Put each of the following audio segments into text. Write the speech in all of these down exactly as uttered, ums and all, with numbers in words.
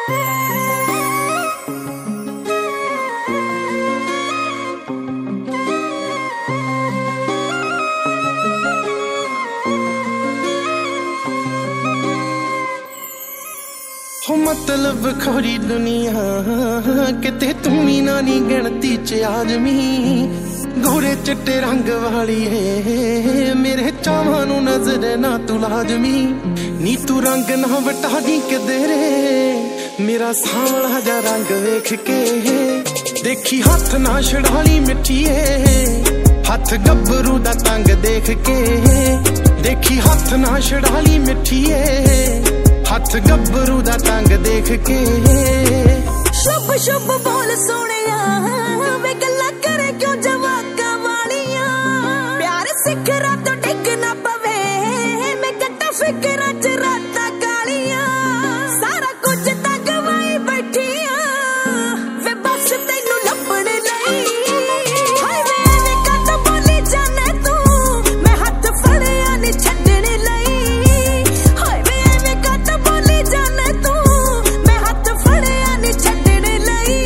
हो मतलब खोरी दुनिया किते तुमी ना नी गिनती च आजमी गोरे चिट्टे रंग वाली है मेरे चावां नू नजर ना तू लाजमी नी तू रंग ना वटा दी किधरे मेरा सांवला जा रंग वेख के देखी हाथ ना छड़ाली मिठीए हाथ गब्बरू दा तंग देख के देखी हाथ ना छड़ाली मिठीए हाथ गब्बरू दा तंग देख के शुभ शुभ बोल सोनिया वे गल्ला करे क्यों जवाका वालियां प्यार सिखरा तो डिग ना पवे मैं कट्टा फिकरा च राता कालियां सारा कुछ तक गवाई बैठिया वे बस तैनू लपण लई हाय वे एवें कद बोली जाने तू मैं हाथ फड़िया नी छड्डण लई हाय वे एवें कद बोली जाने तू मैं हाथ फड़िया नी छड्डण लई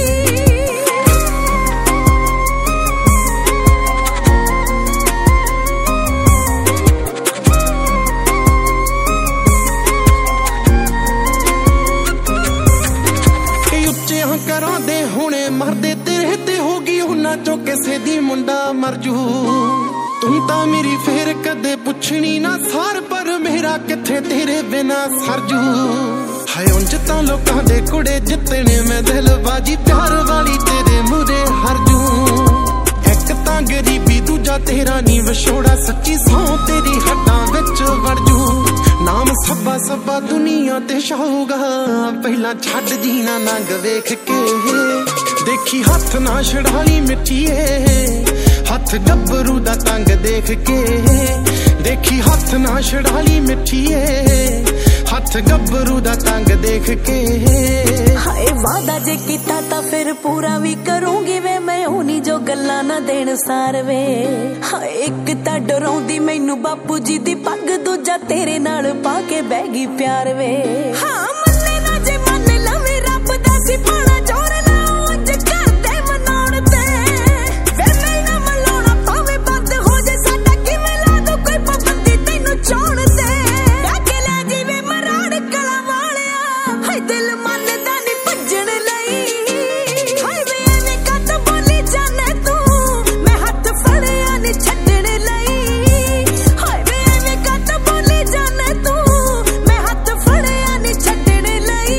करा दे हुणे मरदे तेरे ते होगी उन्हां चों किसे दी मुंडा मर जू तुम तां मेरी फेर कदे पुछनी ना सार पर मेरा किथे तेरे बिना सरजू हाय उंज तां लोकां दे कुड़े जितने मैं दिल बाजी प्यार वाली तेरे मुरे हर जू एक तां गरीबी दूजा तेरा नी विछोड़ा सच्ची सौ तेरी हड्डां विच वड़ जू नाम सब्बा सब्बा दुनिया ते शाऊगा पहला छड़ जीना नंग वेख के देखी हाथ ना छड़ाली मिठीए हाथ गब्बरू दा तंग देख के देखी हाथ ना छड़ाली मिठीए हाथ गब्बरू दा तंग देख के हाय वादा जे कीता ता फिर पूरा भी करूंगी वे मैं होनी जो गल्ला ना देण सार वे हाय एक ता डराउंदी मैनू बापू जी दी पग दूजा तेरे नाल पा के बह गई प्यार वे हां मन्ने ना जे मन लवे रब दा सिपाणा जोर लाओ अज करदे मनाउण ते वे मैं ना मलाउणा पावे बंद हो जे साडा किवें ला दो कोई पाबंदी तैनू चाहण ते के ले जीवे मराड़ कला वालिया हाय दिल मन दा नी भजण लई हाय वे एवें कद बोली जाने तू मैं हाथ फड़िया नी छड्डण लई हाय वे एवें कद बोली जाने तू मैं हाथ फड़िया नी छड्डण लई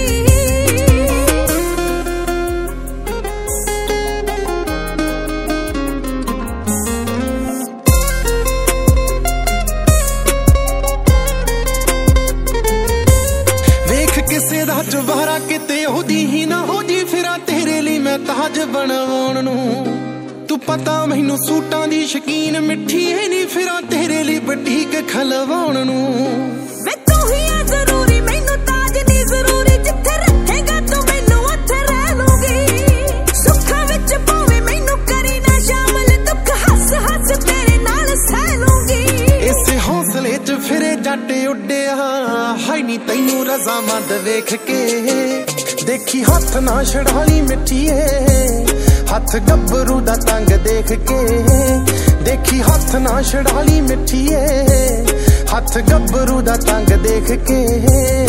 वेख किसे दा चुबारा किते ओदी ही ना हो जी फिरा तेरे लिए मैं ताज बनवाउण नू तू पता मैनू सूटां दी शकीन मिठी है नी फिरा तेरे लिए बटीक खलवाउण नू वे तू ही है जरूरी मैनू ताज दी जरूरी जिथे रखेगा तू मैनू उत्थे रह लूंगी सुखां विच भावे मैनू करी ना शामिल दुख हस हस तेरे नाल सह लूंगी इसे हौसले च फिरे जट उड्डिया हाय नी तैनू रज़ामंद वेख के देखी हाथ ना छड़ाली मिठीए हाथ गब्बरू दा तंग देख के देखी हाथ ना छड़ाली मिठीए हाथ गब्बरू दा तंग देख के